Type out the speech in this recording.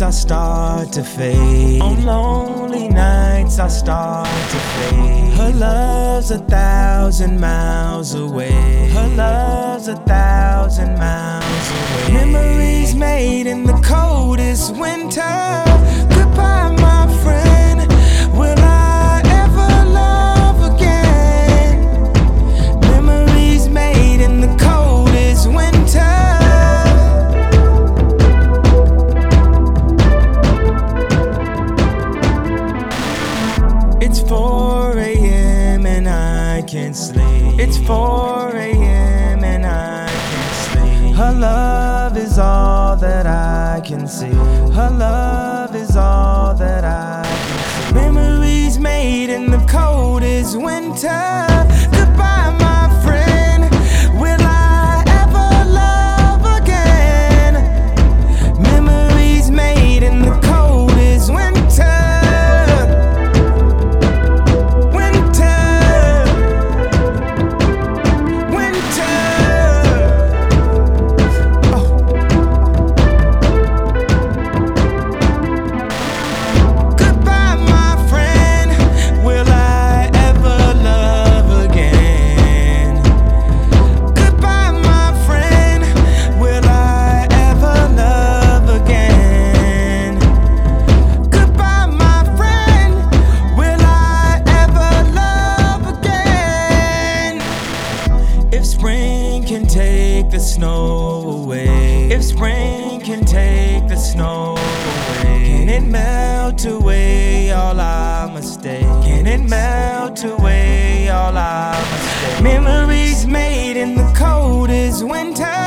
I start to fade. On lonely nights I start to fade. Her love's 1,000 miles away. Her love's 1,000 miles away. Memories made in the coldest winter. Goodbye, my friend. Will I ever love again? Memories made in the coldest winter. It's 4 a.m. and I can't sleep. It's 4 a.m. and I can't sleep. Her love is all that I can see. Her love is all that I can see. Memories made in the coldest winter. Goodbye, my friend. Will I ever love again? Memories made in the coldest winter. If spring can take the snow away, if spring can take the snow away, can it melt away all our mistakes? Can it melt away all our mistakes? Memories made in the coldest winter.